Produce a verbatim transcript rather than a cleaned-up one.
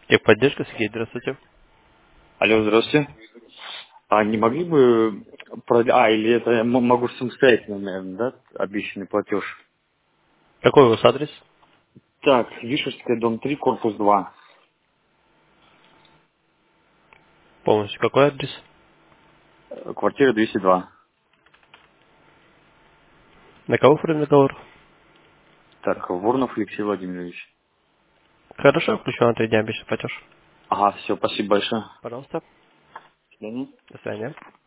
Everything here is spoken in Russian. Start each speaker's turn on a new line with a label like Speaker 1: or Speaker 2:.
Speaker 1: Техподдержка, Сергей, здравствуйте.
Speaker 2: Алло, здравствуйте. А не могли бы... прод- А, или это я м- могу самостоятельно, наверное, да, обещанный платеж?
Speaker 1: Какой у вас адрес?
Speaker 2: Так, Вишерская, дом три, корпус два,
Speaker 1: Полностью какой адрес?
Speaker 2: э, квартира двести два.
Speaker 1: На кого оформлен договор?
Speaker 2: Так, Воронов Алексей Владимирович.
Speaker 1: Хорошо, включу на три дня обещанный платеж.
Speaker 2: Ага, все, спасибо большое.
Speaker 1: Пожалуйста.
Speaker 2: До свидания.
Speaker 1: До свидания.